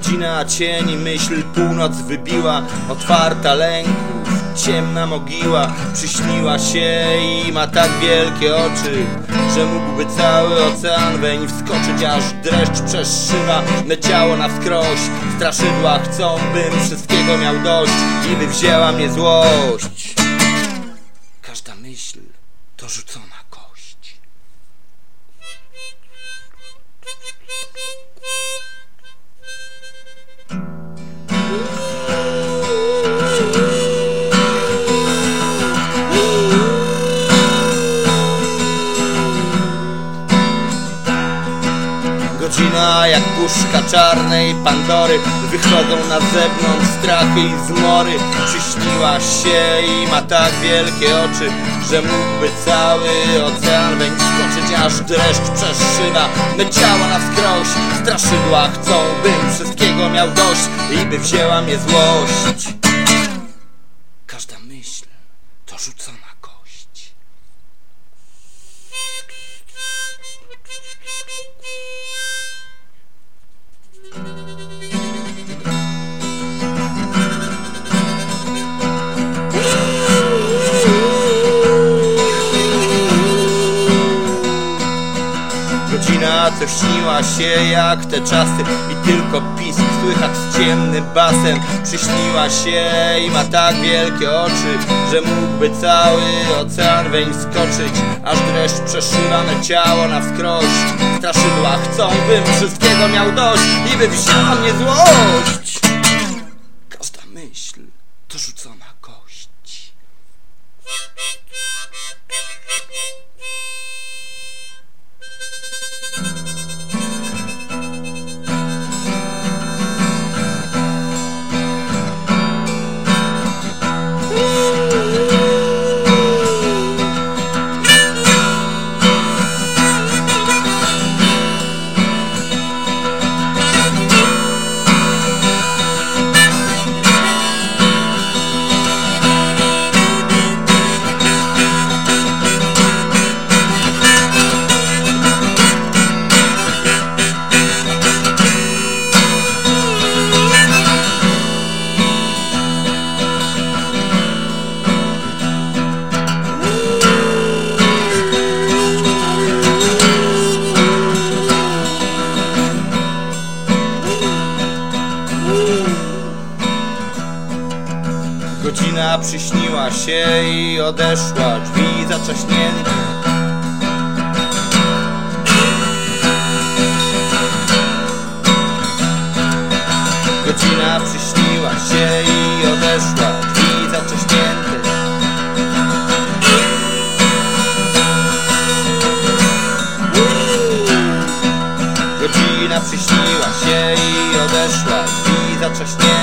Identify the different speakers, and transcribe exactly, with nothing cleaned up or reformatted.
Speaker 1: Godzina cieni, myśl północ wybiła, otwarta lęków, ciemna mogiła. Przyśniła się i ma tak wielkie oczy, że mógłby cały ocean weń wskoczyć, aż dreszcz przeszywa me ciało na wskroś. Straszydła chcą, bym wszystkiego miał dość i by wzięła mnie złość. Każda myśl to rzucona kość. Godzina jak puszka czarnej Pandory, wychodzą na zewnątrz strachy i zmory. Przyśniła się i ma tak wielkie oczy, że mógłby cały ocean weń wskoczyć, aż dreszcz przeszywa me ciało na wskroś. Straszydła chcą, bym wszystkiego miał dość i by wzięła mnie złość. Każda myśl to rzucona kość. Godzina, co śniła się jak te czasy i tylko pisk słychać z ciemnym basem. Przyśniła się i ma tak wielkie oczy, że mógłby cały ocean weń wskoczyć, aż dreszcz przeszywa me ciało na wskroś. Straszydła chcą, bym wszystkiego miał dość i by wzięła mnie złość. Każda myśl to rzucona kość. Godzina przyśniła się i odeszła, drzwi zaczaśnięte. Godzina przyśniła się i odeszła, drzwi zaczaśnięte. Godzina przyśniła się i odeszła, drzwi zaczaśnięte.